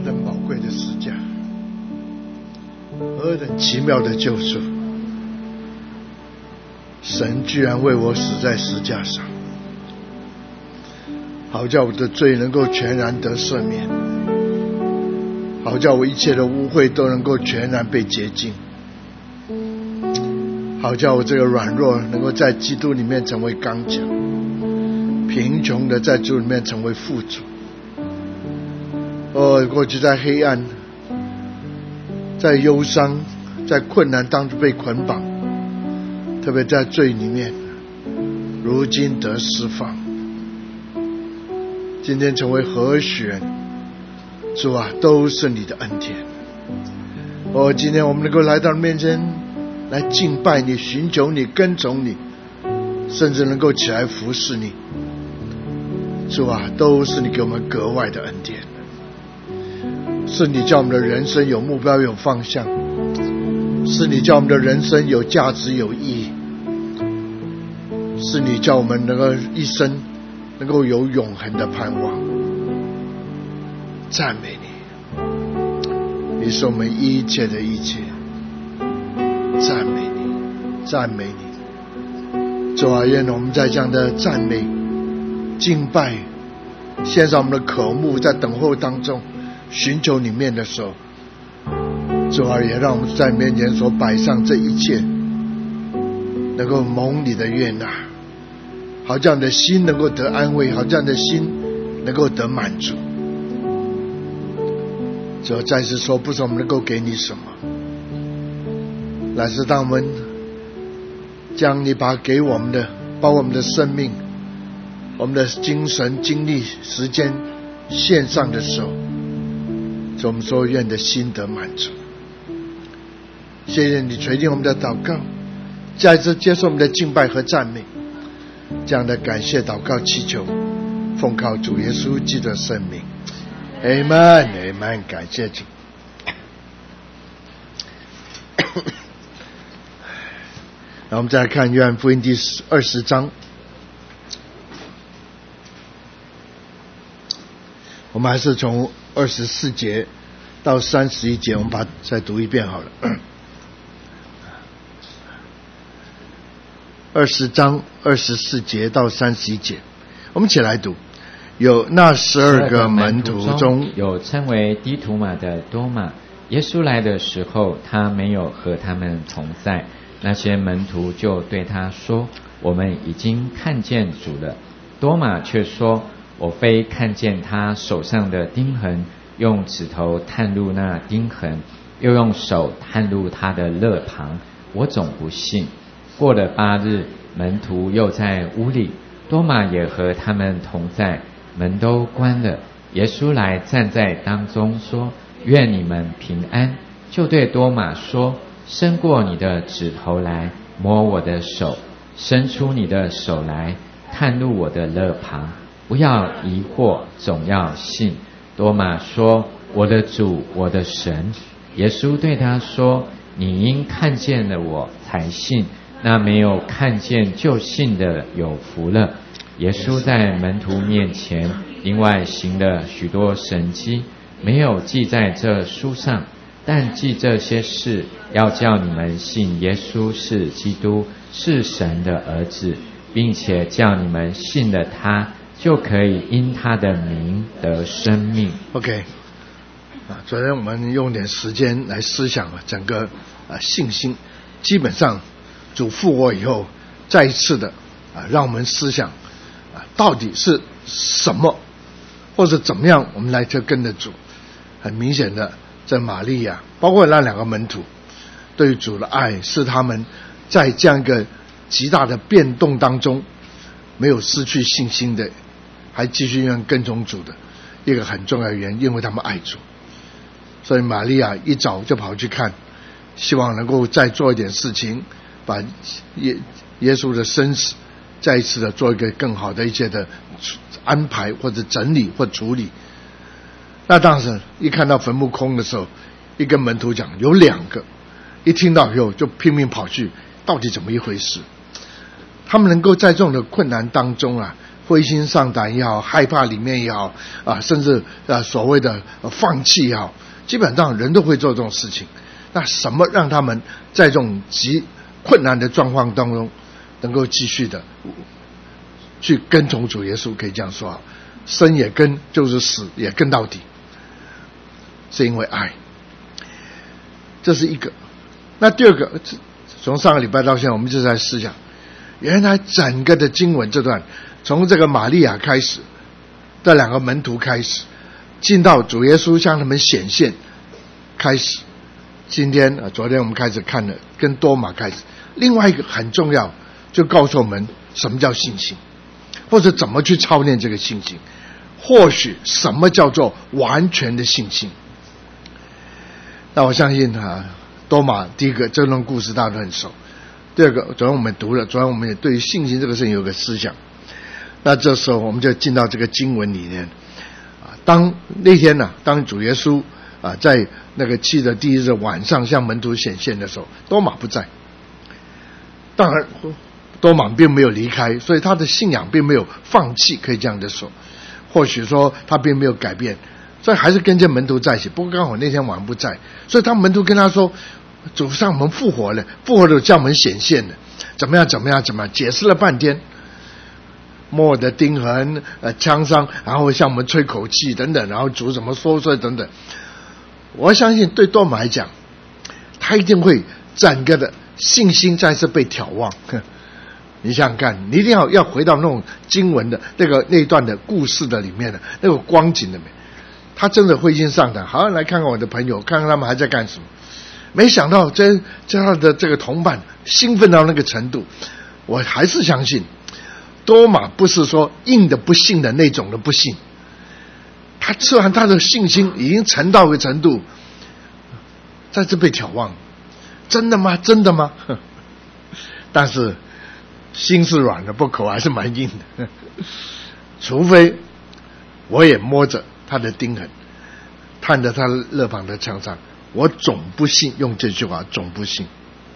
等宝贵的十架，何等奇妙的救赎！神居然为我死在十架上，好叫我的罪能够全然得赦免，好叫我一切的污秽都能够全然被洁净，好叫我这个软弱能够在基督里面成为刚强，贫穷的在主里面成为富足。过去在黑暗、在忧伤、在困难当中被捆绑，特别在罪里面，如今得释放，今天成为和弦。主啊，都是你的恩典。今天我们能够来到你面前来敬拜你，寻求你，跟从你，甚至能够起来服侍你。主啊，都是你给我们格外的恩典，是你叫我们的人生有目标有方向，是你叫我们的人生有价值有意义，是你叫我们能够一生能够有永恒的盼望。赞美你，你是我们一切的一切，赞美你，赞美你。主啊，愿我们在这样的赞美敬拜献上我们的渴慕，在等候当中寻求你面的时候，主啊，也让我们在面前所摆上这一切能够蒙你的悦纳，好叫你的心能够得安慰，好叫你的心能够得满足。主啊，再次说，不是我们能够给你什么，乃是当我们将你把给我们的，把我们的生命、我们的精神、精力、时间献上的时候，主，我们说愿你的心得满足。谢谢你垂听我们的祷告，再次接受我们的敬拜和赞美，这样的感谢祷告祈求，奉靠主耶稣基督的圣名。Amen, Amen， 感谢主。那我们再来看约翰福音第20章，我们还是从24节到31节，我们把它再读一遍好了。20章24节到31节，我们一起来读。有那12个门徒中， 有称为低图马的多马。耶稣来的时候，他没有和他们同在。那些门徒就对他说：“我们已经看见主了。”多马却说：“我非看见他手上的钉痕，用指头探入那钉痕，又用手探入他的肋旁，我总不信。”过了8日，门徒又在屋里，多马也和他们同在。门都关了，耶稣来站在当中说：“愿你们平安。”就对多马说：“伸过你的指头来，摸我的手；伸出你的手来，探入我的肋旁。不要疑惑，总要信。”多马说：“我的主，我的神。”耶稣对他说：“你因看见了我才信，那没有看见就信的有福了。”耶稣在门徒面前另外行了许多神迹，没有记在这书上，但记这些事，要叫你们信耶稣是基督，是神的儿子，并且叫你们信了他，就可以因他的名得生命。 OK， 昨天我们用点时间来思想整个信心。基本上主复活以后再一次的让我们思想到底是什么或者怎么样我们来就跟着主。很明显的，在玛利亚包括那2个门徒对主的爱，是他们在这样一个极大的变动当中没有失去信心的，还继续跟从主的一个很重要的原因，因为他们爱主。所以玛利亚一早就跑去看，希望能够再做一点事情，把耶稣的生死再一次的做一个更好的一些的安排或者整理或处理。那当时一看到坟墓空的时候，一跟门徒讲有2个，一听到以后就拼命跑去，到底怎么一回事？他们能够在这种的困难当中灰心丧胆也好，害怕里面也好甚至所谓的放弃也好，基本上人都会做这种事情。那什么让他们在这种极困难的状况当中能够继续的去跟从主耶稣？可以这样说，生也跟，就是死也跟到底，是因为爱。这是一个。那第二个，从上个礼拜到现在我们就在思想，原来整个的经文这段，从这个玛利亚开始，这两个门徒开始，进到主耶稣向他们显现开始，今天昨天我们开始看了跟多马开始。另外一个很重要，就告诉我们什么叫信心，或者怎么去操练这个信心，或许什么叫做完全的信心。那我相信多马第一个这段故事大家都很熟，第二个昨天我们读了，昨天我们也对于信心这个事情有个思想。那这时候我们就进到这个经文里面。当那天当主耶稣在那个期的第一日晚上向门徒显现的时候，多马不在。当然多马并没有离开，所以他的信仰并没有放弃，可以这样的说。或许说他并没有改变，所以还是跟着门徒在一起。不过刚好那天晚上不在，所以他门徒跟他说，主上我们复活了，复活了向我们显现了，怎么样解释了半天，摸我的钉痕枪伤，然后向我们吹口气等等，然后主怎么说等等。我相信对多马来讲，他一定会整个的信心再次被挑旺。你想想看，你一定要回到那种经文的那一段的故事的里面的那个光景里面，他真的灰心丧胆。好，来看看我的朋友，看看他们还在干什么。没想到他的这个同伴兴奋到那个程度。我还是相信多马不是说硬的不信的那种的不信，他吃完他的信心已经沉到一个程度，在这被挑旺。真的吗？但是心是软的，不口还是蛮硬的。除非我也摸着他的钉痕，探着他肋旁的枪伤，我总不信。用这句话，总不信。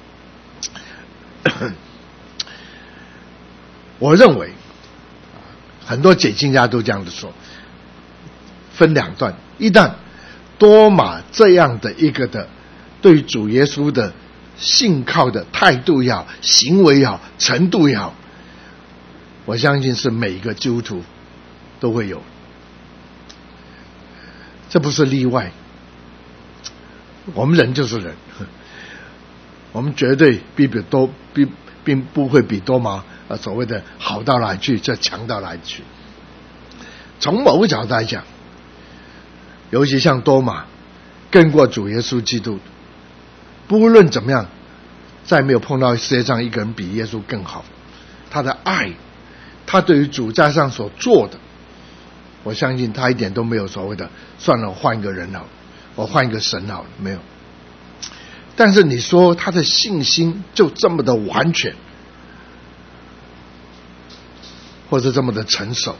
我认为很多解经家都这样子说，分两段。一段多马这样的一个的对主耶稣的信靠的态度也好，行为也好，程度也好，我相信是每一个基督徒都会有，这不是例外。我们人就是人，我们绝对并不会比多马所谓的好到哪里去，就强到哪里去。从某个角度来讲，尤其像多马跟过主耶稣基督，不论怎么样，再没有碰到世界上一个人比耶稣更好。他的爱，他对于主在上所做的，我相信他一点都没有所谓的算了，我换一个人好了，我换一个神好了，没有。但是你说他的信心就这么的完全，或者这么的成熟，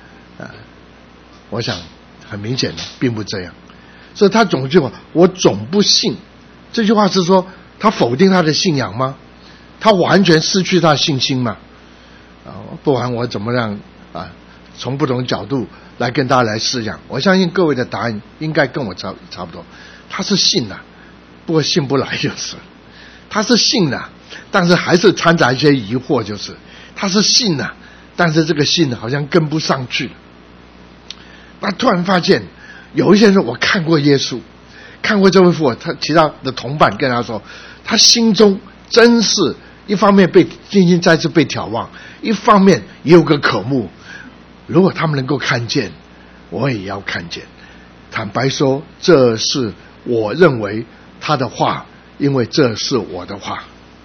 我想很明显的并不这样。所以他总句话，我总不信。这句话是说他否定他的信仰吗？他完全失去他的信心吗？不然我怎么让从不同角度来跟大家来思想。我相信各位的答案应该跟我差不多。他是信了，不过信不来就是。他是信了，但是还是掺杂一些疑惑，就是他是信了，但是这个信好像跟不上去了。那突然发现有一些人，我看过耶稣，看过这位复活，他其他的同伴跟他说，他心中真是一方面被信心再次被挑旺，一方面也有个渴慕，如果他们能够看见，我也要看见。坦白说，这是我认为他的话，因为这是我的话。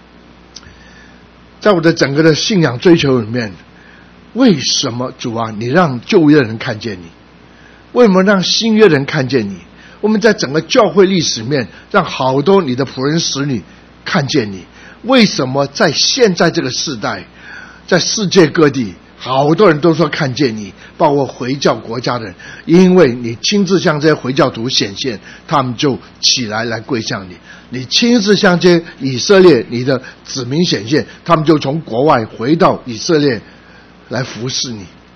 在我的整个的信仰追求里面，为什么主啊，你让旧约人看见你？为什么让新约人看见你？我们在整个教会历史里面，让好多你的仆人使女看见你。为什么在现在这个世代，在世界各地，好多人都说看见你，包括回教国家的人，因为你亲自向这些回教徒显现，他们就起来跪向你。你亲自向这些以色列你的子民显现，他们就从国外回到以色列来服侍你。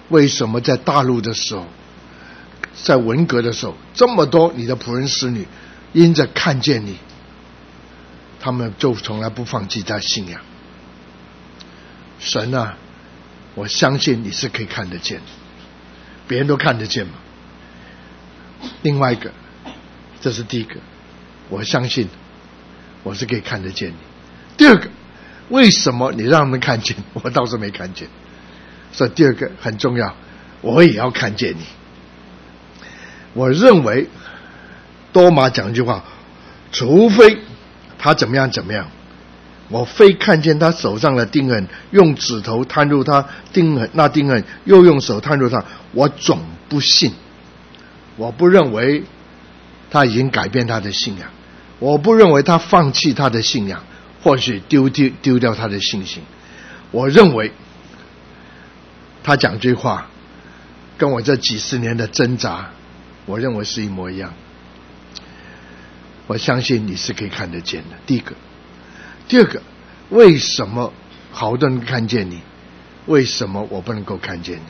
为什么在大陆的时候，在文革的时候，这么多你的仆人使女因着看见你，他们就从来不放弃他信仰。神啊，我相信你是可以看得见的，别人都看得见吗？另外一个，这是第一个，我相信我是可以看得见你。第二个，为什么你让他们看见，我倒是没看见？所以第二个很重要，我也要看见你。我认为多马讲一句话，除非他怎么样怎么样，我非看见他手上的钉痕，用指头探入他钉痕，又用手探入他，我总不信。我不认为他已经改变他的信仰，我不认为他放弃他的信仰，或许丢掉他的信心。我认为他讲这话跟我这几十年的挣扎，我认为是一模一样。我相信你是可以看得见的，第一个。第二个，为什么好多人看见你，为什么我不能够看见你？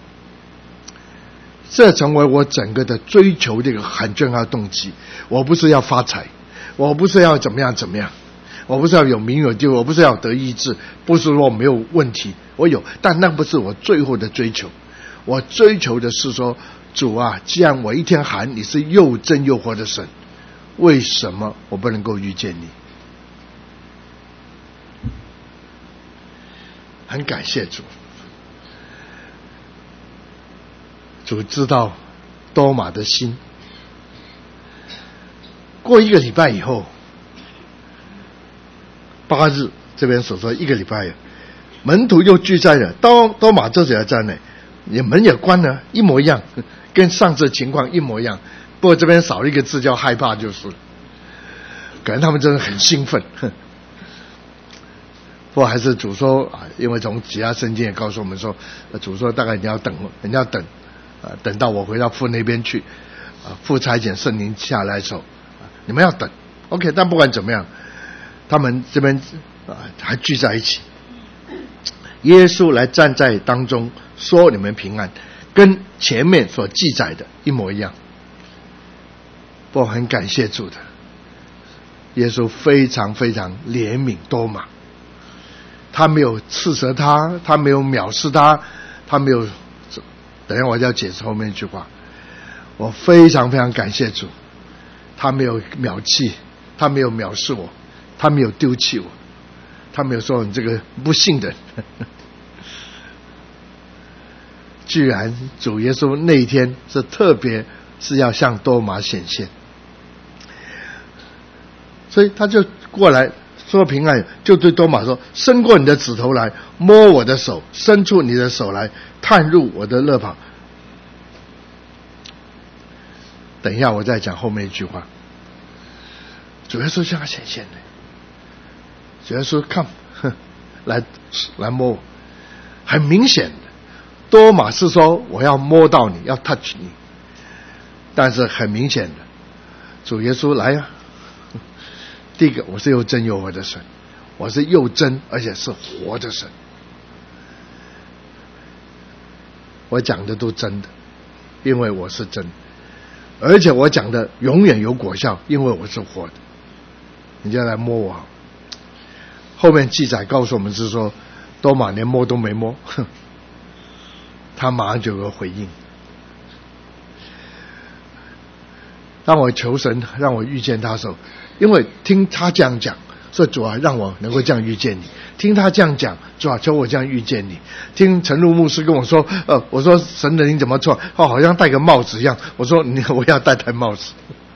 这成为我整个的追求这个很重要的动机。我不是要发财，我不是要怎么样怎么样，我不是要有名有地位，我不是要得医治，不是说我没有问题，我有，但那不是我最后的追求。我追求的是说，主啊，既然我一天喊你是又真又活的神，为什么我不能够遇见你？很感谢主，主知道多马的心。过一个礼拜以后，8日这边所说一个礼拜，门徒又聚在了，多马这时也在那，门也关了，一模一样，跟上次情况一模一样。不过这边少了一个字叫害怕，就是可能他们真的很兴奋。不过还是主说，因为从其他圣经也告诉我们说，主说大概你要等，等到我回到父那边去，父差遣圣灵下来的时候，你们要等 OK。 但不管怎么样，他们这边还聚在一起，耶稣来站在当中说你们平安，跟前面所记载的一模一样。不过很感谢主的，耶稣非常非常怜悯多马，他没有斥责他，他没有藐视他，他没有，等一下我就要解释后面一句话。我非常非常感谢主，他没有藐弃，他没有藐视我，他没有丢弃我，他没有说你这个不信的人。居然主耶稣那一天是特别是要向多马显现，所以他就过来说平安，就对多马说，伸过你的指头来摸我的手，伸出你的手来探入我的肋旁。等一下我再讲后面一句话。主耶稣向他显现的，主耶稣 come 来摸我。很明显的，多马是说我要摸到你，要 touch 你，但是很明显的，主耶稣来啊。第一个，我是又真又活的神，我是又真而且是活的神，我讲的都真的，因为我是真，而且我讲的永远有果效，因为我是活的。你就来摸我。后面记载告诉我们是说，多马连摸都没摸，他马上就有个回应。当我求神让我遇见他的时候，因为听他这样讲，所以主啊让我能够这样遇见你。听他这样讲，主啊求我这样遇见你。听陈露牧师跟我说，我说神的灵怎么做？好像戴个帽子一样。我说我要戴帽子。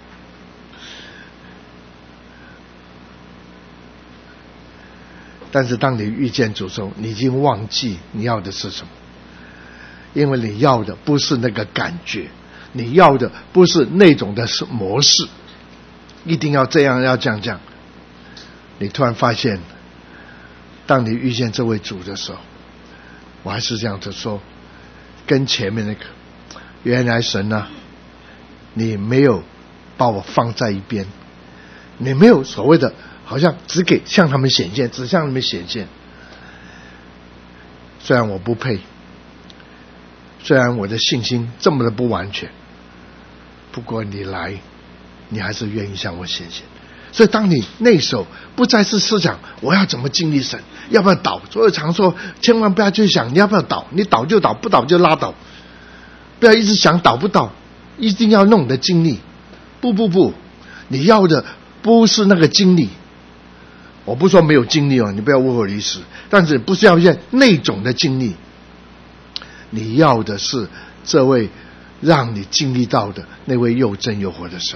但是当你遇见主的时候，你已经忘记你要的是什么，因为你要的不是那个感觉，你要的不是那种的模式，一定要这样要这样。你突然发现，当你遇见这位主的时候，我还是这样子说，跟前面那个，原来神啊，你没有把我放在一边，你没有所谓的好像只给向他们显现，只向他们显现。虽然我不配， 虽然我的信心这么的不完全，不过你来，你还是愿意向我显现。所以当你内守不再是思想我要怎么经历神，要不要倒，所以常说千万不要去想你要不要倒，你倒就倒，不倒就拉倒，不要一直想倒不倒，一定要弄的经历。不，你要的不是那个经历。我不说没有经历哦，你不要误会我的意思，但是不是要那种的经历，你要的是这位让你经历到的那位又真又活的神，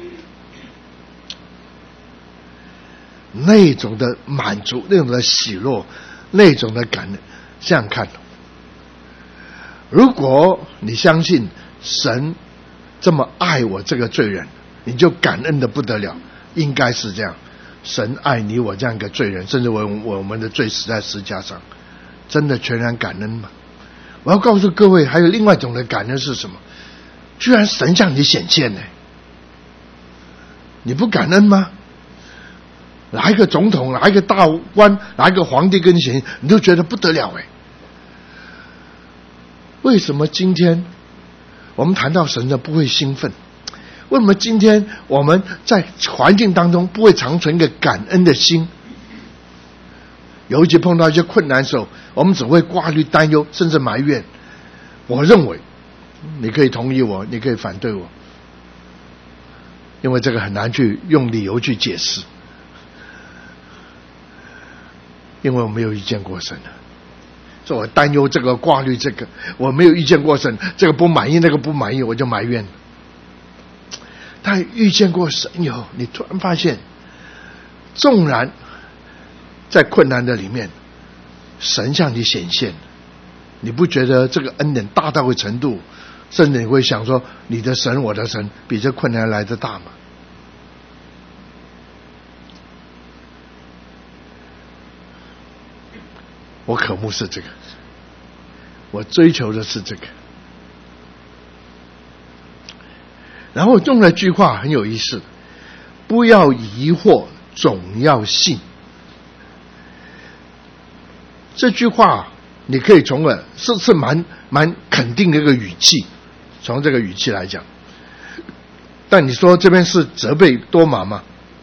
那种的满足，那种的喜乐，那种的感恩。想想看，如果你相信神这么爱我这个罪人，你就感恩的不得了，应该是这样。神爱你我这样一个罪人，甚至我们的罪死在十字架上，真的全然感恩吗？我要告诉各位，还有另外一种的感恩是什么？居然神向你显现呢，你不感恩吗？来一个总统，来一个大官，来一个皇帝跟你显现，你就觉得不得了哎。为什么今天我们谈到神的不会兴奋？为什么今天我们在环境当中不会长存一个感恩的心？尤其碰到一些困难的时候，我们只会挂虑担忧，甚至埋怨。我认为你可以同意我，你可以反对我，因为这个很难去用理由去解释，因为我没有遇见过神啊。所以我担忧这个，挂虑这个，我没有遇见过神，这个不满意，那个不满意，我就埋怨。但遇见过神以后，你突然发现，纵然在困难的里面，神向你显现，你不觉得这个恩典大到个程度，甚至你会想说，你的神我的神比这困难来得大吗？我渴慕是这个，我追求的是这个。然后用了句话很有意思，不要疑惑，总要信。这句话你可以从是蛮肯定的一个语气，从这个语气来讲。但你说这边是责备多马吗？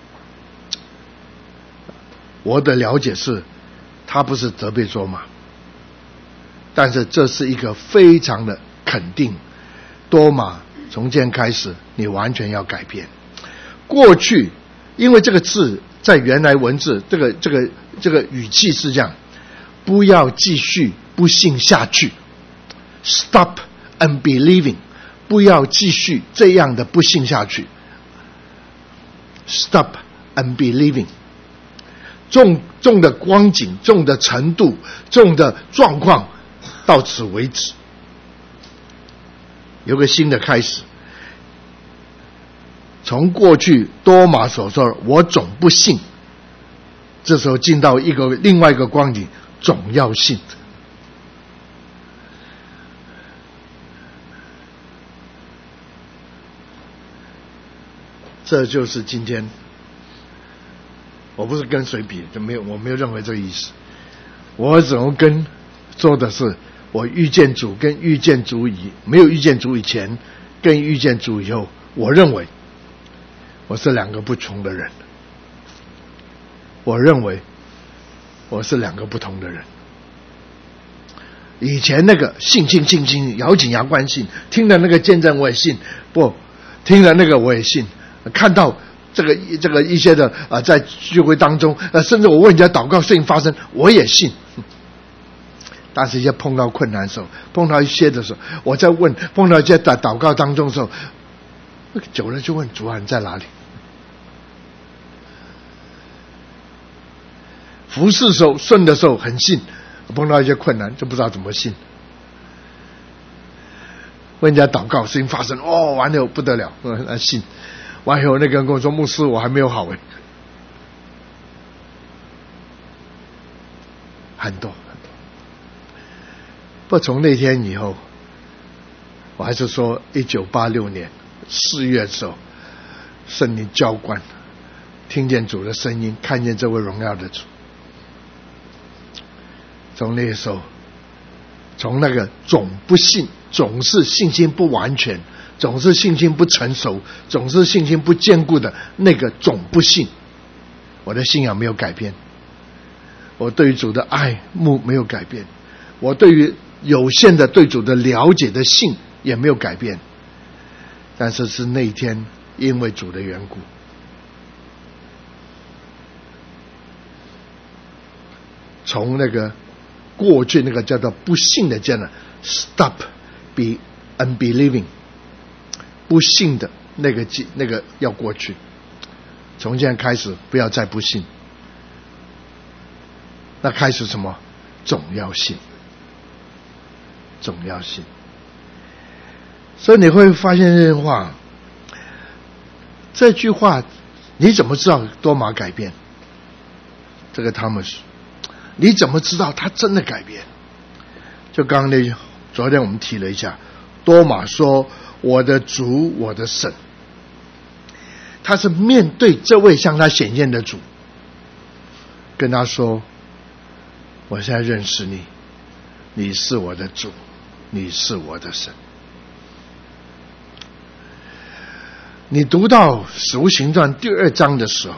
我的了解是他不是责备多马，但是这是一个非常的肯定，多马从今天开始你完全要改变。过去因为这个字在原来文字这个语气是这样，不要继续不信下去， stop unbelieving， 不要继续这样的不信下去， stop unbelieving。 重的光景，重的程度，重的状况到此为止，有个新的开始。从过去多马所说我总不信，这时候进到另外一个光景，总要信。这就是今天，我不是跟谁比，我没有任何这个意思，我只能跟说的是我遇见主跟遇见主没有遇见主以前跟遇见主以后，我认为我是两个不同的人，我认为我是两个不同的人。以前那个信咬紧牙关信，听了那个见证我也信，不听了那个我也信，看到这个一些的在聚会当中甚至我为人家祷告事情发生我也信。但是一些碰到困难的时候，碰到一些的时候，我在问，碰到一些祷告当中的时候，久了就问主啊你在哪里？服侍的时候顺的时候很信，碰到一些困难就不知道怎么信。为人家祷告事情发生，完了不得了，信。完以后那个人跟我说，牧师我还没有好很多。不从那天以后，我还是说1986年4月的时候，圣灵浇灌，听见主的声音，看见这位荣耀的主。从那个时候，从那个总不信总是信心不完全，总是信心不成熟，总是信心不坚固的那个总不信。我的信仰没有改变，我对于主的爱慕没有改变，我对于有限的对主的了解的信也没有改变。但是是那一天因为主的缘故，从那个过去那个叫做不信的阶段 stop be unbelieving， 不信的那个要过去，从现在开始不要再不信，那开始什么？总要信，总要信。所以你会发现这句话，这句话你怎么知道多马改变？这个他们是你怎么知道他真的改变？就刚刚昨天我们提了一下，多马说我的主我的神，他是面对这位向他显现的主，跟他说我现在认识你，你是我的主，你是我的神。你读到使徒行传第2章的时候，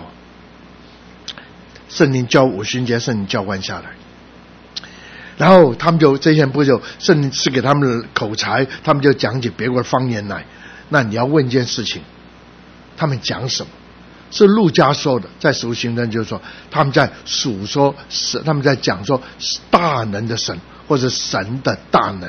圣灵五旬节圣灵浇灌下来，然后他们就这些人不就圣灵赐给他们的口才，他们就讲起别国的方言来。那你要问一件事情，他们讲什么？是路加说的，在使徒行传就是说他们在数说，他们在讲说大能的神，或者神的大能。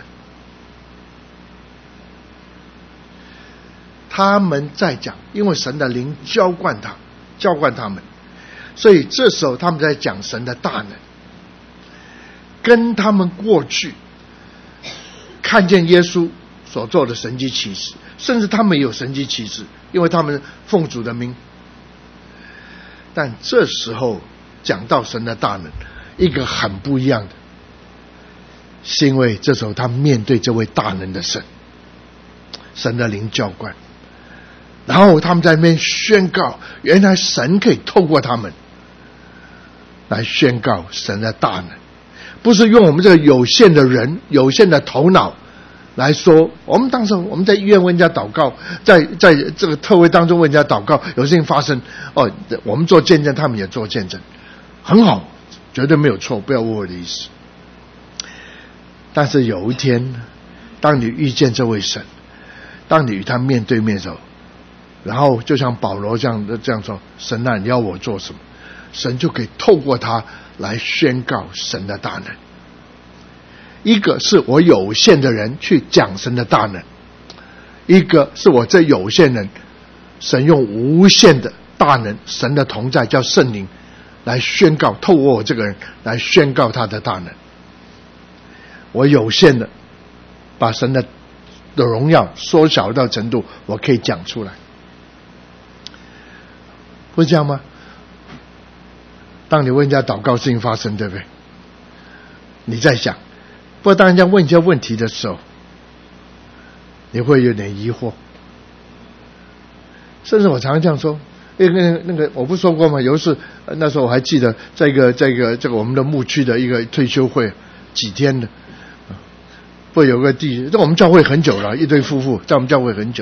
他们在讲，因为神的灵浇灌他们，所以这时候他们在讲神的大能，跟他们过去看见耶稣所做的神迹奇事，甚至他们也有神迹奇事，因为他们奉主的名。但这时候讲到神的大能，一个很不一样的，是因为这时候他面对这位大能的神，神的灵浇灌，然后他们在那边宣告，原来神可以透过他们来宣告神的大能，不是用我们这个有限的人、有限的头脑来说。我们当时我们在医院为人家祷告，在这个特会当中为人家祷告，有事情发生，我们做见证，他们也做见证，很好，绝对没有错，不要误会我的意思。但是有一天，当你遇见这位神，当你与他面对面的时候，然后就像保罗这样说，神啊，你要我做什么？神就可以透过他来宣告神的大能。一个是我有限的人去讲神的大能，一个是我这有限人，神用无限的大能，神的同在叫圣灵来宣告，透过我这个人来宣告他的大能。我有限的把神的荣耀缩小到程度，我可以讲出来，不是这样吗？当你问人家祷告，事情发生，对不对？你在想，不过当人家问一些问题的时候，你会有点疑惑。甚至我常常这样说，那个我不说过吗？有一次那时候我还记得，在这个我们的牧区的一个退休会，几天的，不有个在我们教会很久了，一对夫妇在我们教会很久，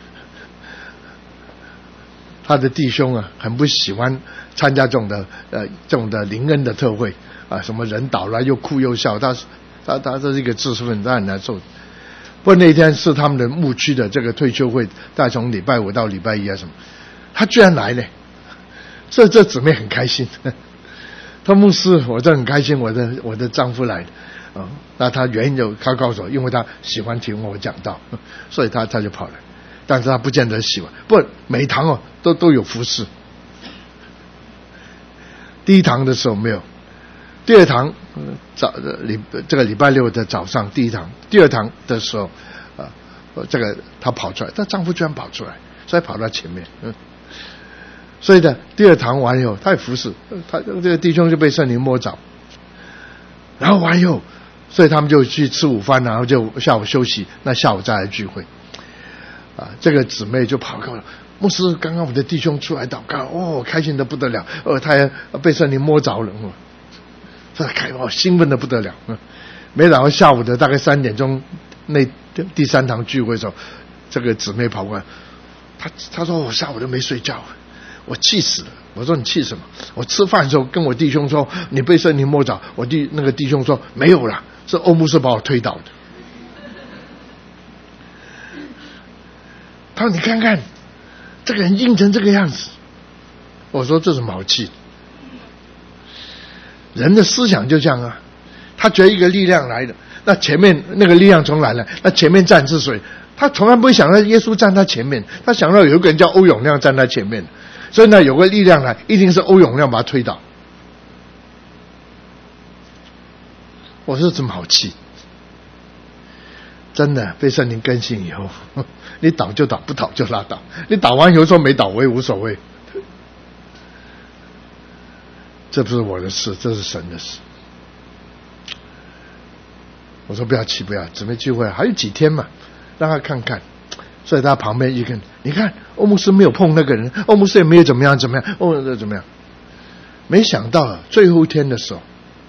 他的弟兄啊很不喜欢参加这种的灵恩的特会啊，什么人倒了又哭又笑，他这是一个知识分子，他很难受。不过那天是他们的牧区的这个退休会，大概从礼拜5到礼拜1啊什么，他居然来了，这姊妹很开心。他牧师，我真很开心，我的丈夫来的啊。那他原因就他告诉我，因为他喜欢听我讲道，所以他就跑来。但是他不见得喜欢，不每一堂都有服侍。第一堂的时候没有，第二堂这个礼拜6的早上第一堂，第二堂的时候这个他跑出来，她丈夫居然跑出来，所以跑到前面。所以呢，第二堂完以后，他也服侍，他这个弟兄就被圣灵摸着，然后完以后，所以他们就去吃午饭，然后就下午休息，那下午再来聚会。这个姊妹就跑过来，牧师，刚刚我的弟兄出来祷告，开心的不得了，他也被圣灵摸着了，兴奋的不得了。没想到下午的大概3点钟，那第3堂聚会的时候，这个姊妹跑过来，她说我下午都没睡觉，我气死了。我说你气什么？我吃饭的时候跟我弟兄说你被圣灵摸着，那个弟兄说没有啦，是欧牧师把我推倒的。他说你看看这个人硬成这个样子。我说这是毛气。人的思想就这样啊，他觉得一个力量来了，那前面那个力量从来了，那前面站是谁？他从来不会想到耶稣站他前面，他想到有一个人叫欧永亮站他前面，所以呢有个力量来，一定是欧永亮把他推倒。我说这么好气，真的被圣灵更新以后，你倒就倒，不倒就拉倒。你倒完以后说没倒我也无所谓，这不是我的事，这是神的事。我说不要气，不要，姊妹聚会还有几天嘛，让他看看。所以他旁边一个，你看欧牧师没有碰那个人，欧牧师也没有怎么样，怎么样。没想到最后一天的时候，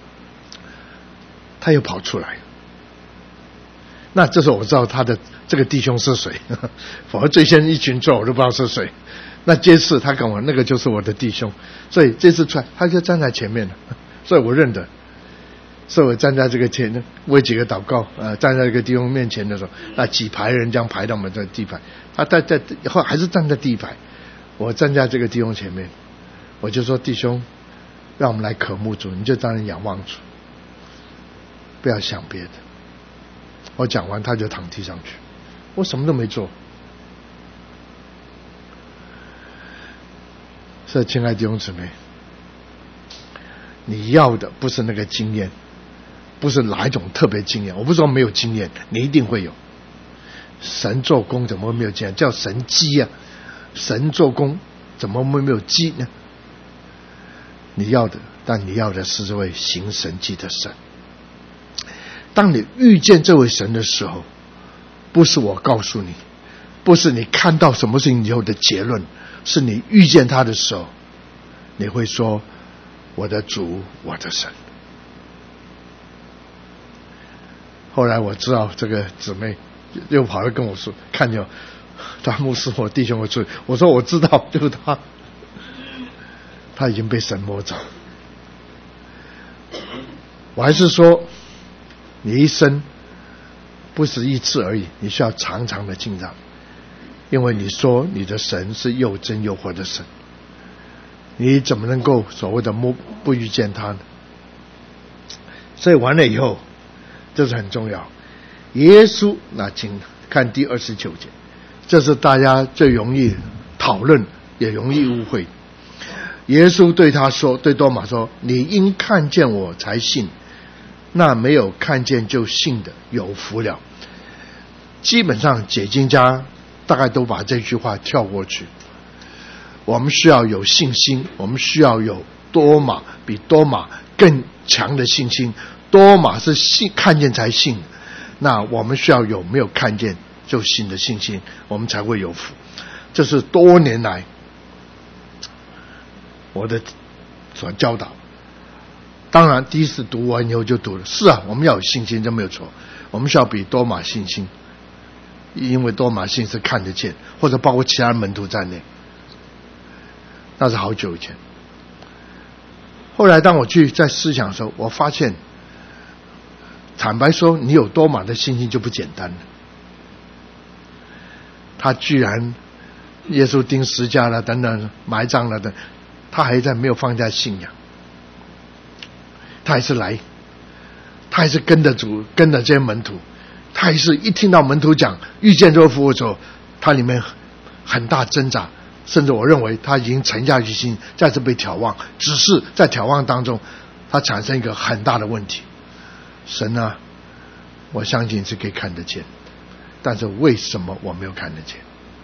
他又跑出来。那这时候我知道他的这个弟兄是谁，否则最先一群做我都不知道是谁。那这次他跟我那个就是我的弟兄，所以这次出来他就站在前面了，所以我认得。所以我站在这个前为几个祷告，站在这个弟兄面前的时候，那几排人这样排到我们这第一排，他在后还是站在第一排，我站在这个弟兄前面，我就说弟兄，让我们来渴慕主，你就当然仰望主，不要想别的。我讲完他就躺地上去，我什么都没做。所以亲爱的弟兄姊妹，你要的不是那个经验，不是哪一种特别经验，我不是说没有经验，你一定会有。神做工怎么会没有经验？叫神机啊！神做工怎么会没有机呢？你要的，但你要的是这位行神迹的神。当你遇见这位神的时候，不是我告诉你，不是你看到什么事情以后的结论，是你遇见他的时候，你会说我的主，我的神。后来我知道这个姊妹又跑来跟我说，看见他牧师我弟兄会追，我说我知道，就是他已经被神摸着。我还是说你一生不是一次而已，你需要常常的进账，因为你说你的神是又真又活的神，你怎么能够所谓的不遇见他呢？所以完了以后，这是很重要。耶稣，那请看第29节，这是大家最容易讨论也容易误会。耶稣对他说，对多马说，你因看见我才信，那没有看见就信的有福了。基本上解经家大概都把这句话跳过去。我们需要有信心，我们需要有多马比多马更强的信心。多马是看见才信，那我们需要有没有看见就信的信心，我们才会有福。这是多年来我的所教导。当然第一次读完以后就读了，是啊，我们要有信心，这没有错。我们需要比多马信心，因为多马信是看得见，或者包括其他门徒在内。那是好久以前。后来当我去在思想的时候，我发现坦白说，你有多马的信心就不简单了。他居然耶稣钉十字架了等等，埋葬了等，他还在没有放下信仰，他还是来，他还是跟着主，跟着这些门徒，他还是一听到门徒讲遇见这个复活之后，他里面很大挣扎，甚至我认为他已经沉下去心，再次被挑旺，只是在挑旺当中他产生一个很大的问题。神啊，我相信是可以看得见，但是为什么我没有看得见？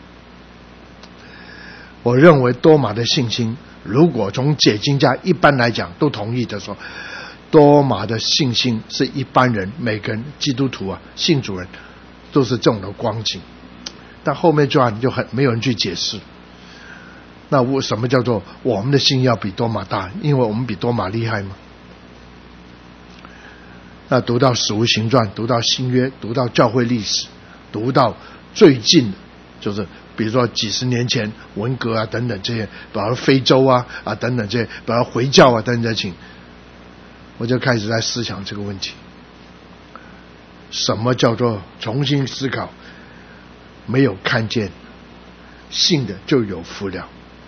我认为多马的信心，如果从解经家一般来讲都同意的说，多马的信心是一般人每个人基督徒啊信主人都是这种的光景。但后面就很没有人去解释，那为什么叫做我们的信要比多马大？因为我们比多马厉害吗？那读到使徒行传，读到新约，读到教会历史， 读到最近，就是比如说几十年前文革啊等等这些，比如非洲啊等等这些，比如回教啊等等这些，我就开始在思想这个问题：什么叫做重新思考？没有看见，信的就有福了。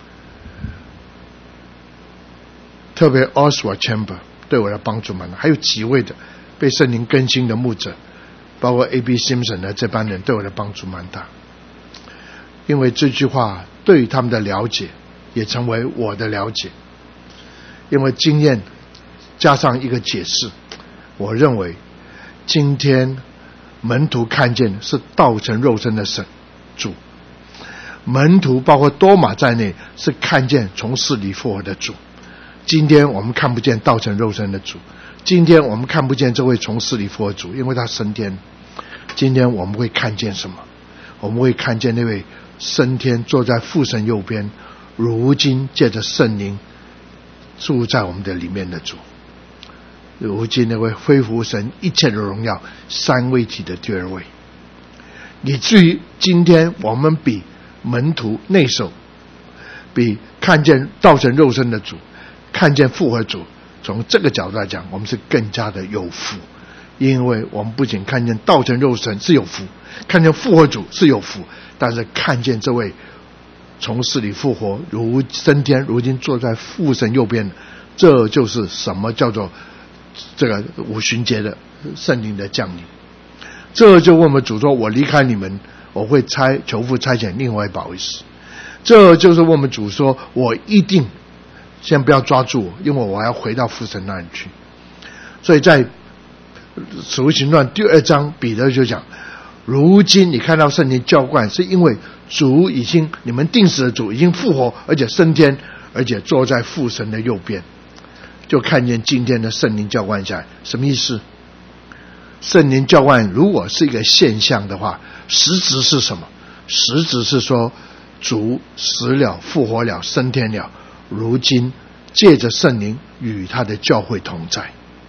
特别 Oswald Chambers 对我的帮助蛮大，还有几位的被圣灵更新的牧者，包括 A.B. Simpson 的这班人对我的帮助蛮大。因为这句话对于他们的了解也成为我的了解，因为经验加上一个解释，我认为今天门徒看见是道成肉身的神主，门徒包括多马在内是看见从死里复活的主。今天我们看不见道成肉身的主，今天我们看不见这位从死里复活主，因为他升天。今天我们会看见什么？我们会看见那位升天坐在父神右边，如今借着圣灵住在我们的里面的主，如今那位恢复神一切的荣耀三位一体的第二位，以至于今天我们比门徒内守，比看见道成肉身的主，看见复活主，从这个角度来讲，我们是更加的有福。因为我们不仅看见道成肉身是有福，看见复活主是有福，但是看见这位从死里复活如升天，如今坐在父神右边，这就是什么叫做这个五旬节的圣灵的降临。这就我们主说，我离开你们，我会求父差遣另外一保惠师。这就是我们主说，我一定先不要抓住我，因为我要回到父神那里去。所以在使徒行传第2章，彼得就讲，如今你看到圣灵浇灌，是因为主已经，你们定死的主已经复活，而且升天，而且坐在父神的右边。就看见今天的圣灵浇灌下来，什么意思？圣灵浇灌如果是一个现象的话，实质是什么？实质是说主死了，复活了，升天了，如今借着圣灵与他的教会同在。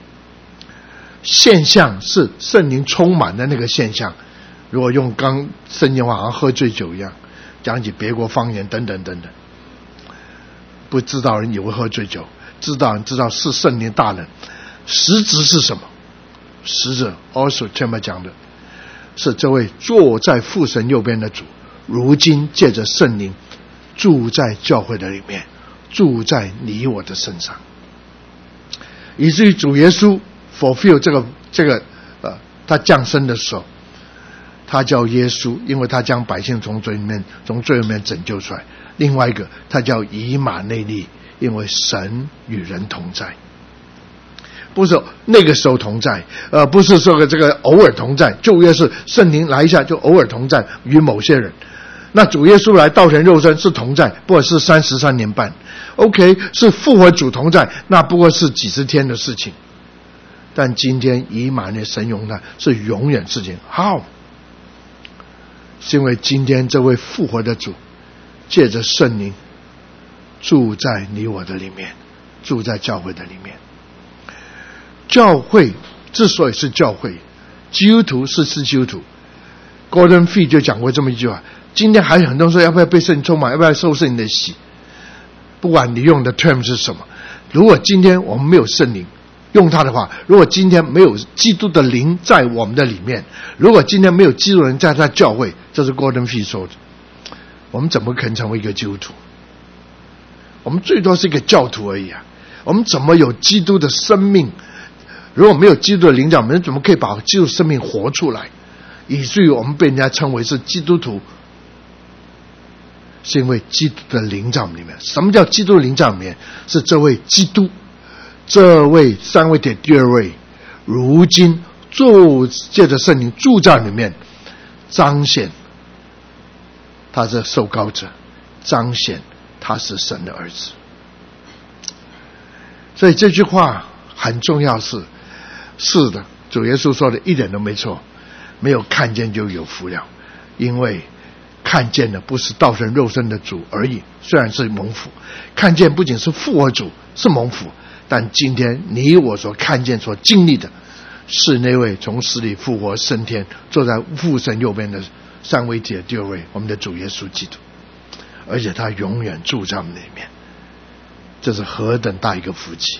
现象是圣灵充满的那个现象，如果用刚圣经话，好像喝醉酒一样，讲起别国方言等等等等。不知道人以为喝醉酒，知道人知道是圣灵大能。实质是什么？实质 also 这么讲的，是这位坐在父神右边的主，如今借着圣灵住在教会的里面，住在你我的身上，以至于主耶稣fulfill 这个他降生的时候，他叫耶稣，因为他将百姓从罪里面拯救出来。另外一个他叫以马内利，因为神与人同在，不是那个时候同在，不是说这个偶尔同在，旧约是圣灵来一下就偶尔同在与某些人。那主耶稣来道成肉身是同在，不过是33年半。OK， 是复活主同在，那不过是几十天的事情。但今天以马内神永在是永远事情。How？ 是因为今天这位复活的主借着圣灵住在你我的里面，住在教会的里面。教会之所以是教会，基督徒是基督徒。Gordon Fee 就讲过这么一句话，今天还有很多人说要不要被圣灵充满，要不要受圣灵的洗，不管你用的 term 是什么，如果今天我们没有圣灵用它的话，如果今天没有基督的灵在我们的里面，如果今天没有基督的人在他教会，这是 Gordon Fee 说的，我们怎么可能成为一个基督徒？我们最多是一个教徒而已啊！我们怎么有基督的生命？如果没有基督的灵在我们，怎么可以把基督生命活出来？以至于我们被人家称为是基督徒，是因为基督的灵在我们里面。什么叫基督的灵在我们里面？是这位基督，这位三位的第二位，如今借着圣灵住在里面，彰显他是受膏者，彰显他是神的儿子。所以这句话很重要，是的，主耶稣说的一点都没错，没有看见就有福了。因为看见的不是道成肉身的主而已，虽然是蒙福，看见不仅是复活主是蒙福，但今天你我所看见所经历的， 是那位从死里复活升天，坐在父神右边的三位一体的第二位，我们的主耶稣基督，而且他永远住在我们里面，这是何等大一个福气！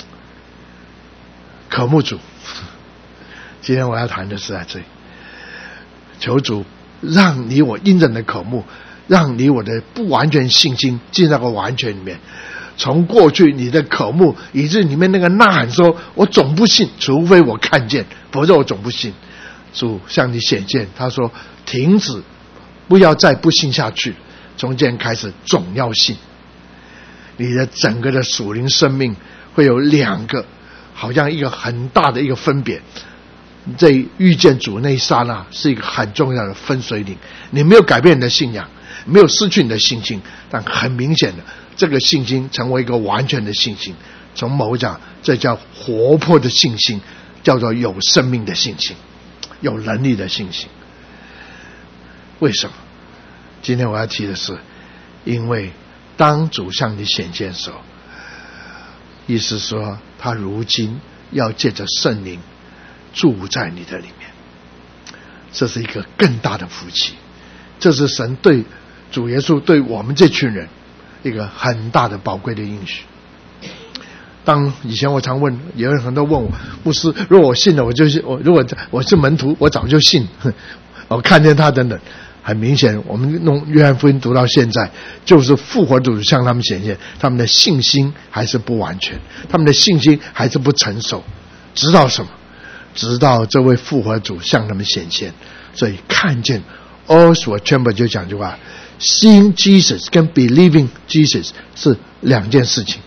渴慕主，今天我要谈的是在这里，求主让你我因人的渴慕，让你我的不完全信心进到个完全里面。从过去你的渴慕以致里面那个呐喊说，我总不信，除非我看见，否则我总不信。主向你显现，他说停止，不要再不信下去，从今天开始总要信。你的整个的属灵生命会有两个，好像一个很大的一个分别。这遇见主那一刹那是一个很重要的分水岭，你没有改变你的信仰，没有失去你的信心，但很明显的这个信心成为一个完全的信心。从某讲，这叫活泼的信心，叫做有生命的信心，有能力的信心。为什么？今天我要提的是，因为当主向你显现的时候，意思说他如今要借着圣灵住在你的里面，这是一个更大的福气，这是神对主耶稣对我们这群人一个很大的宝贵的应许。当以前我常问，有人很多问我，牧师，如果我信了，我就信；如果我是门徒，我早就信，我看见他等等。很明显，我们弄约翰福音读到现在，就是复活主向他们显现，他们的信心还是不完全，他们的信心还是不成熟。直到什么？直到这位复活主向他们显现。所以看见 Oswald Chambers 就讲句话， Seeing Jesus 跟 Believing Jesus 是两件事情，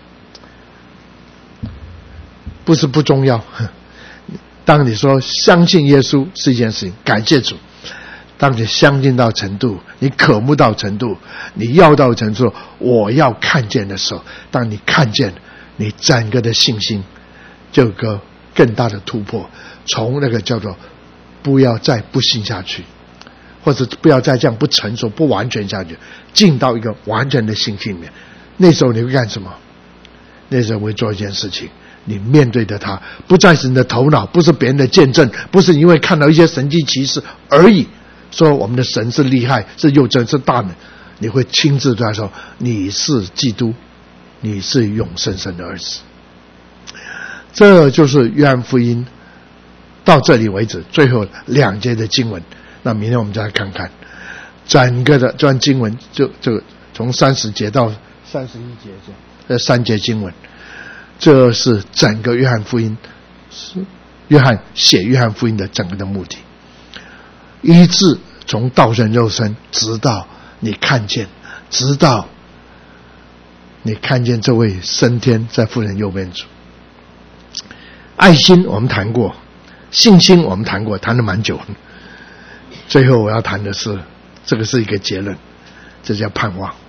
不是不重要。当你说相信耶稣是一件事情，感谢主。当你相信到程度，你渴慕到程度，你要到程度，我要看见的时候，当你看见，你整个的信心就有个更大的突破，从那个叫做不要再不信下去，或者不要再这样不成熟不完全下去，进到一个完全的信心里面。那时候你会干什么？那时候会做一件事情，你面对的他不再是你的头脑，不是别人的见证，不是因为看到一些神迹奇事而已，说我们的神是厉害，是有真是大能，你会亲自对他说，你是基督，你是永生神的儿子。这就是约翰福音到这里为止最后2节的经文。那明天我们再来看看整个的这段经文，就从30节到31节这3节经文，这是整个约翰福音，是约翰写约翰福音的整个的目的，一直从道成肉身，直到你看见，直到你看见这位升天在父神右边主。爱心我们谈过，信心我们谈过，谈了蛮久。最后我要谈的是，这个是一个结论，这叫盼望。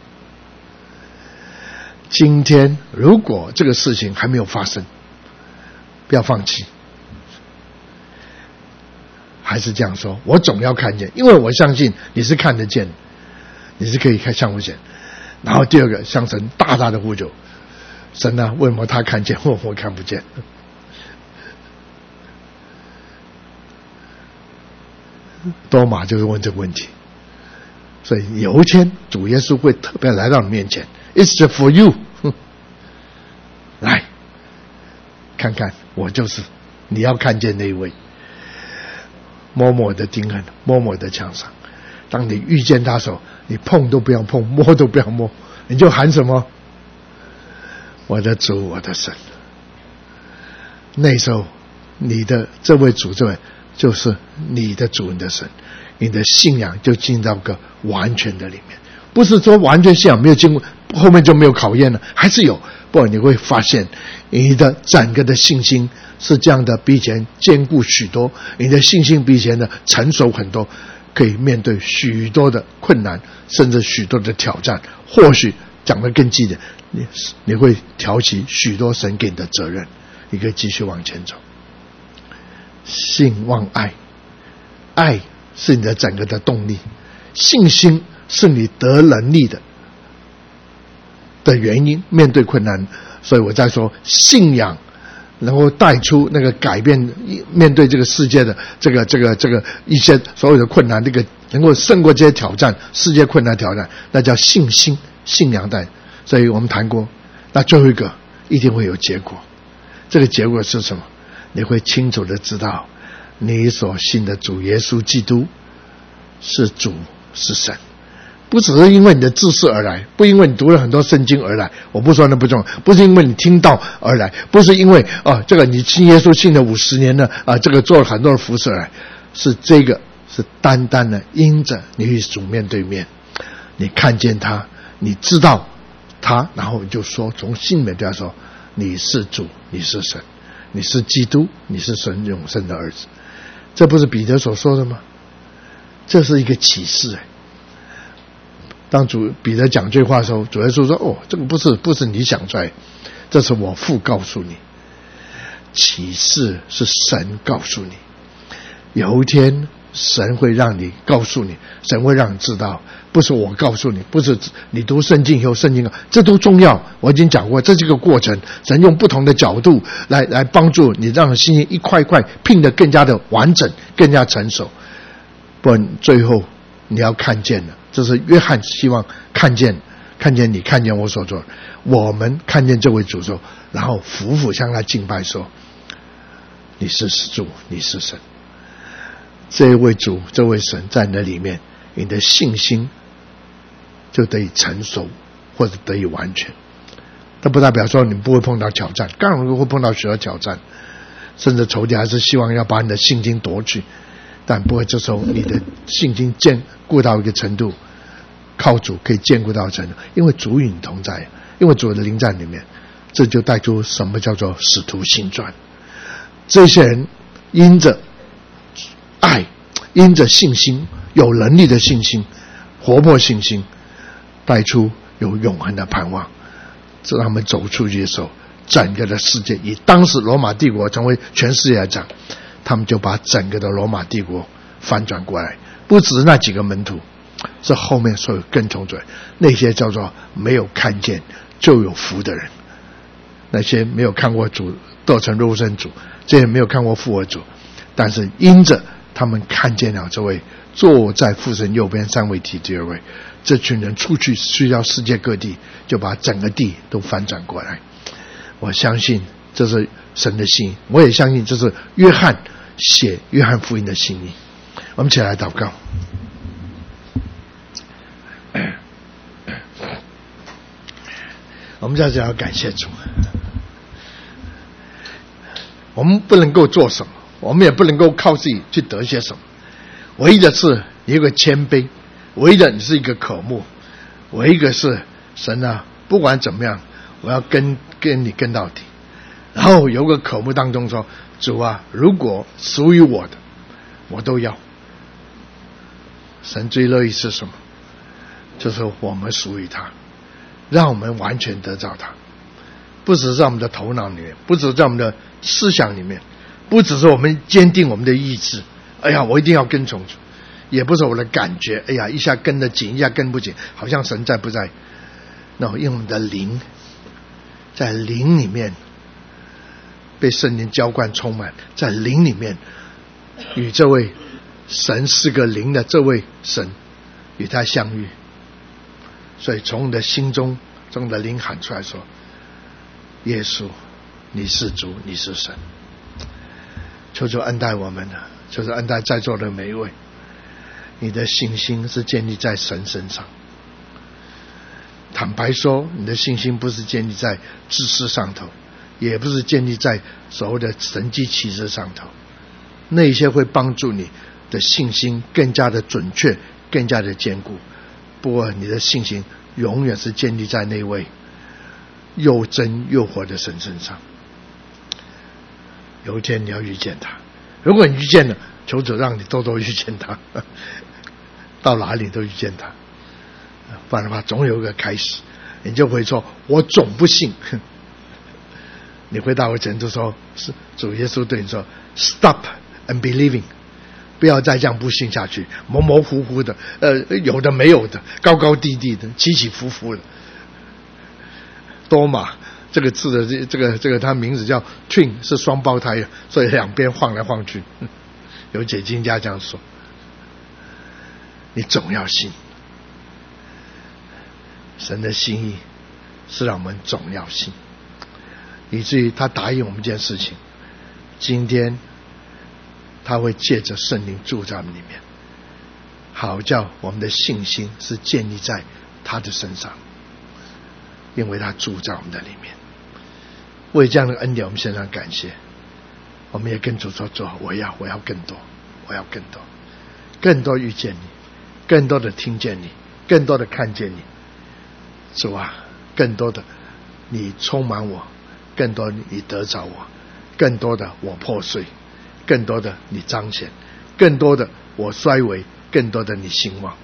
今天如果这个事情还没有发生，不要放弃，还是这样说，我总要看见，因为我相信你是看得见，你是可以向我显。然后第二个，向神大大的呼救，神啊，为什么他看见我看不见？多马就是问这个问题。所以有一天主耶稣会特别来到你面前， It's for you 来看看，我就是你要看见那一位。摸摸我的钉痕，摸摸我的墙上。当你遇见他的时候，你碰都不要碰，摸都不要摸，你就喊什么？我的主，我的神。那时候你的这位主，这位就是你的主，你的神，你的信仰就进到个完全的里面。不是说完全信仰没有经过，后面就没有考验了，还是有。不然你会发现你的整个的信心是这样的，比以前坚固许多，你的信心比以前的成熟很多，可以面对许多的困难，甚至许多的挑战。或许讲得更近的，你会挑起许多神给你的责任，你可以继续往前走。信望爱，爱是你的整个的动力，信心是你得能力的原因，面对困难。所以我在说信仰能够带出那个改变，面对这个世界的这个一些所有的困难，这个能够胜过这些挑战，世界困难挑战，那叫信心、信仰带。所以我们谈过，那最后一个一定会有结果。这个结果是什么？你会清楚的知道，你所信的主耶稣基督是主，是神。不只是因为你的知识而来，不因为你读了很多圣经而来，我不说那不重要，不是因为你听道而来，不是因为这个你信耶稣信了50年了这个做了很多的服事而来，是这个是单单的因着你与主面对面，你看见他，你知道他，然后你就说，从心里面对他说，你是主，你是神，你是基督，你是神永生的儿子。这不是彼得所说的吗？这是一个启示。当彼得讲这话的时候，主耶稣说，这个不是你想出来，这是我父告诉你。启示是神告诉你，有一天神会让你告诉你，神会让你知道，不是我告诉你，不是你读圣经以后圣经这都重要，我已经讲过，这是一个过程，神用不同的角度来帮助你，让信心一块一块拼得更加的完整，更加成熟。不然最后你要看见了，这是约翰希望看见你，看见我所做的，我们看见这位主说，然后俯俯向他敬拜说，你是主，你是神。这位主，这位神在你的里面，你的信心就得以成熟，或者得以完全。这不代表说你不会碰到挑战，当然会碰到许多挑战，甚至仇敌还是希望要把你的信心夺去，但不会这时候你的信心坚固到一个程度，靠主可以坚固到程度，因为主与你同在，因为主的灵在里面。这就带出什么叫做使徒行传。这些人因着爱，因着信心，有能力的信心，活泼信心，带出有永恒的盼望。这让他们走出去的时候，整个的世界，以当时罗马帝国成为全世界来讲，他们就把整个的罗马帝国翻转过来。不只是那几个门徒，是后面所有跟从者，那些叫做没有看见就有福的人，那些没有看过主道成肉身主，这些没有看过复活主，但是因着他们看见了这位坐在父神右边三位一体第二位，这群人出去到世界各地，就把整个地都翻转过来。我相信这是神的心意，我也相信这是约翰写约翰福音的心意。我们起来祷告。我们在这要感谢主，我们不能够做什么，我们也不能够靠自己去得些什么，唯一的是一个谦卑，唯一的你是一个渴慕，唯一一个是神啊，不管怎么样，我要跟你跟到底。然后有个渴慕当中说，主啊，如果属于我的我都要。神最乐意是什么？就是我们属于他，让我们完全得到他，不只是在我们的头脑里面，不只是在我们的思想里面，不只是我们坚定我们的意志，哎呀我一定要跟从主，也不是我的感觉，哎呀一下跟得紧一下跟不紧，好像神在不在。那我用我们的灵，在灵里面被圣灵浇灌充满，在灵里面与这位神是个灵的这位神与他相遇。所以从你的心中，从你的灵喊出来说，耶稣你是主，你是神。求主恩待我们的，求主恩待在座的每一位，你的信心是建立在神身上。坦白说，你的信心不是建立在知识上头，也不是建立在所谓的神迹奇事上头，那些会帮助你的信心更加的准确，更加的坚固。不过你的信心永远是建立在那位又真又活的神身上。有一天你要遇见他，如果你遇见了，求主让你多多遇见他，到哪里都遇见他，不然的话总有一个开始，你就会说我总不信。你会到个程度说，是主耶稣对你说 Stop and believing， 不要再这样不信下去，模模糊糊的，有的没有的，高高低低的，起起伏伏的。多马这个字的这个他名字叫 twin， 是双胞胎，所以两边晃来晃去。有解经家这样说，你总要信，神的心意是让我们总要信，以至于他答应我们一件事情，今天他会借着圣灵住在我们里面，好叫我们的信心是建立在他的身上，因为他住在我们的里面。为这样的恩典我们献上感谢，我们也跟主说，主，我要更多，我要更多，更多遇见你，更多的听见你，更多的看见你。主啊，更多的你充满我，更多你得着我，更多的我破碎，更多的你彰显，更多的我衰微，更多的你兴旺。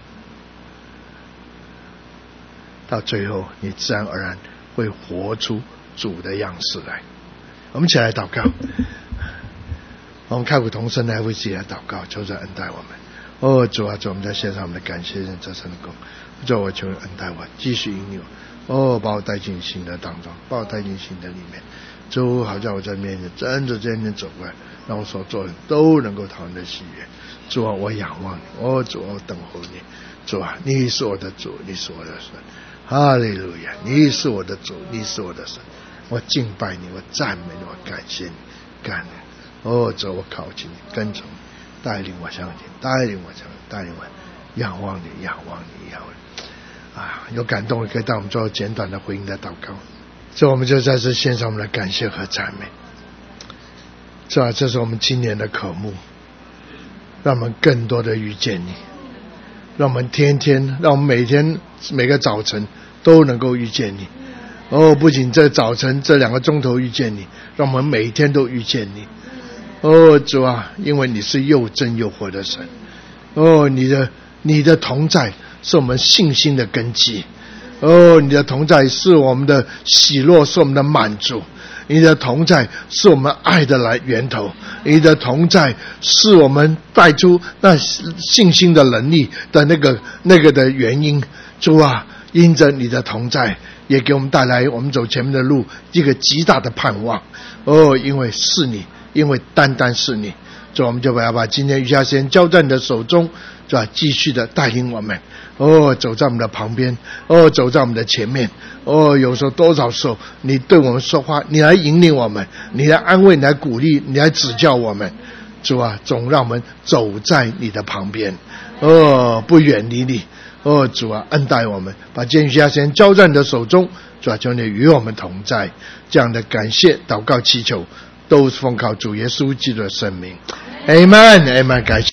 到最后你自然而然会活出主的样式来。我们一起来祷告，我们开口同声来为自己来祷告，求主恩待我们。主啊，主，我们在线上我们的感谢人这神的功，主，我求恩待我，继续引领我，把我带进新的当中，把我带进新的里面。主，好叫我在面前真的在面走过来，让我所做的都能够讨你的喜悦。主啊，我仰望你，主，我等候你。主啊，你是我的主，你是我的神。哈利路亚，你是我的主，你是我的神。我敬拜你，我赞美你，我感谢你，感恩。主，我靠近你，跟从你，带领我向前，带领我向前，带领我仰望你，仰望你，仰望你。有感动可以带我们做简短的回应的祷告。这我们就在这献上我们的感谢和赞美。这是我们今年的渴慕，让我们更多的遇见你，让我们天天，让我们每天每个早晨都能够遇见你。不仅这早晨这2个钟头遇见你，让我们每天都遇见你。主啊，因为你是又真又活的神。你的同在是我们信心的根基。你的同在是我们的喜乐，是我们的满足。你的同在是我们爱的源头，你的同在是我们带出那信心的能力的那个的原因。主啊，因着你的同在，也给我们带来我们走前面的路一个极大的盼望。因为是你，因为单单是你。主，我们就把今天余下时间交在你的手中，是吧？继续的带领我们。走在我们的旁边，走在我们的前面。有时候多少时候你对我们说话，你来引领我们，你来安慰，你来鼓励，你来指教我们。主啊，总让我们走在你的旁边，不远离你。主啊，恩待我们，把今天余下时间交在你的手中。主啊，求你与我们同在。这样的感谢祷告祈求都是奉靠主耶稣基督的圣名。 Amen， 感谢。